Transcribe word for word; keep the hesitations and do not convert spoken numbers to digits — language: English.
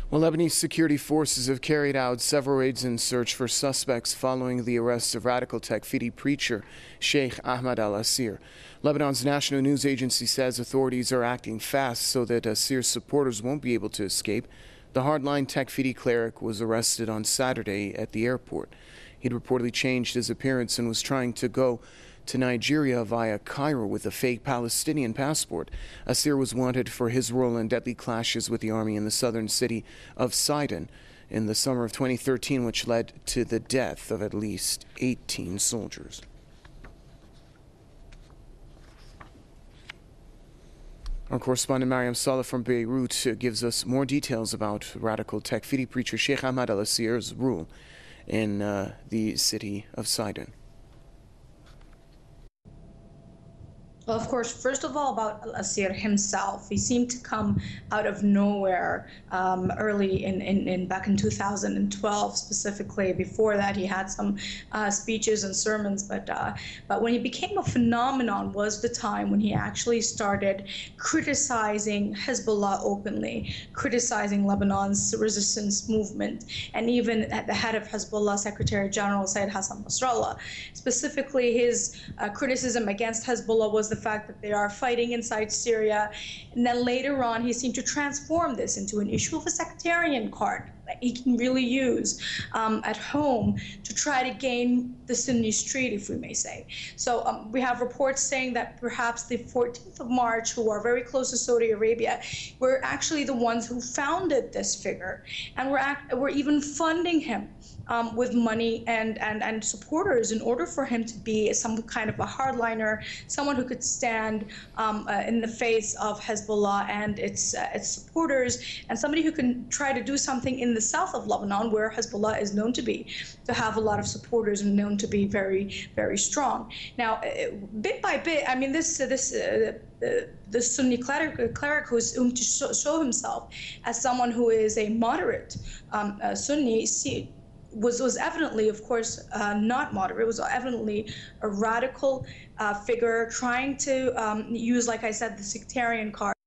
Well, Lebanese security forces have carried out several raids in search for suspects following the arrest of radical Takfiri preacher Sheikh Ahmed al-Asir. Lebanon's national news agency says authorities are acting fast so that Asir's supporters won't be able to escape. The hardline Takfiri cleric was arrested on Saturday at the airport. He'd reportedly changed his appearance and was trying to go to Nigeria via Cairo with a fake Palestinian passport. Asir was wanted for his role in deadly clashes with the army in the southern city of Sidon in the summer of twenty thirteen, which led to the death of at least eighteen soldiers. Our correspondent Mariam Saleh from Beirut gives us more details about radical Takfiri preacher Sheikh Ahmed al-Asir's rule in uh, the city of Sidon. Well, of course, first of all, about al-Asir himself, he seemed to come out of nowhere um, early in, in, in back in two thousand twelve, specifically. Before that, he had some uh, speeches and sermons, but uh, but when he became a phenomenon was the time when he actually started criticizing Hezbollah openly, criticizing Lebanon's resistance movement, and even at the head of Hezbollah, Secretary General Said Hassan Nasrallah. Specifically, his uh, criticism against Hezbollah was the fact that they are fighting inside Syria. And then later on, he seemed to transform this into an issue of a sectarian card that he can really use um, at home to try to gain the Sunni street, if we may say. So um, we have reports saying that perhaps the fourteenth of March, who are very close to Saudi Arabia, were actually the ones who founded this figure, and were, act were even funding him Um, with money and, and, and supporters in order for him to be some kind of a hardliner, someone who could stand um, uh, in the face of Hezbollah and its, uh, its supporters, and somebody who can try to do something in the south of Lebanon, where Hezbollah is known to be, to have a lot of supporters and known to be very, very strong. Now, uh, bit by bit, I mean, this, uh, this uh, the, the Sunni cleric, cleric who's um, to show, show himself as someone who is a moderate um, uh, Sunni, see, was was evidently, of course, uh, not moderate. It was evidently a radical uh, figure trying to um, use, like I said, the sectarian card.